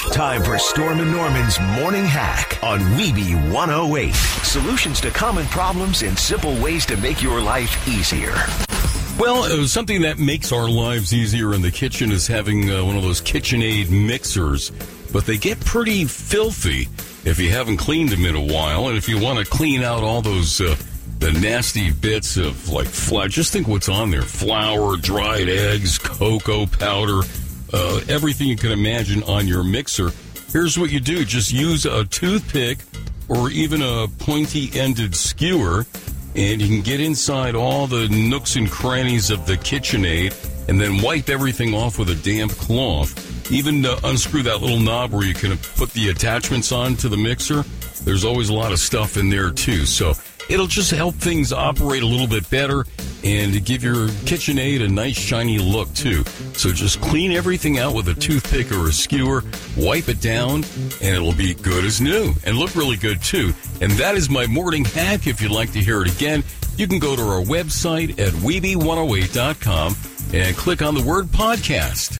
Time for Storm and Norman's Morning Hack on Weeby 108. Solutions to common problems and simple ways to make your life easier. Well, something that makes our lives easier in the kitchen is having one of those KitchenAid mixers. But they get pretty filthy if you haven't cleaned them in a while. And if you want to clean out all those the nasty bits of like flour, just think what's on there. Flour, dried eggs, cocoa powder, everything you can imagine on your mixer. Here's what you do. Just use a toothpick or even a pointy-ended skewer, and you can get inside all the nooks and crannies of the KitchenAid and then wipe everything off with a damp cloth. Even unscrew that little knob where you can put the attachments on to the mixer. There's always a lot of stuff in there, too. So it'll just help things operate a little bit better and give your KitchenAid a nice, shiny look, too. So just clean everything out with a toothpick or a skewer, wipe it down, and it'll be good as new and look really good, too. And that is my morning hack. If you'd like to hear it again, you can go to our website at Weeby108.com and click on the word podcast.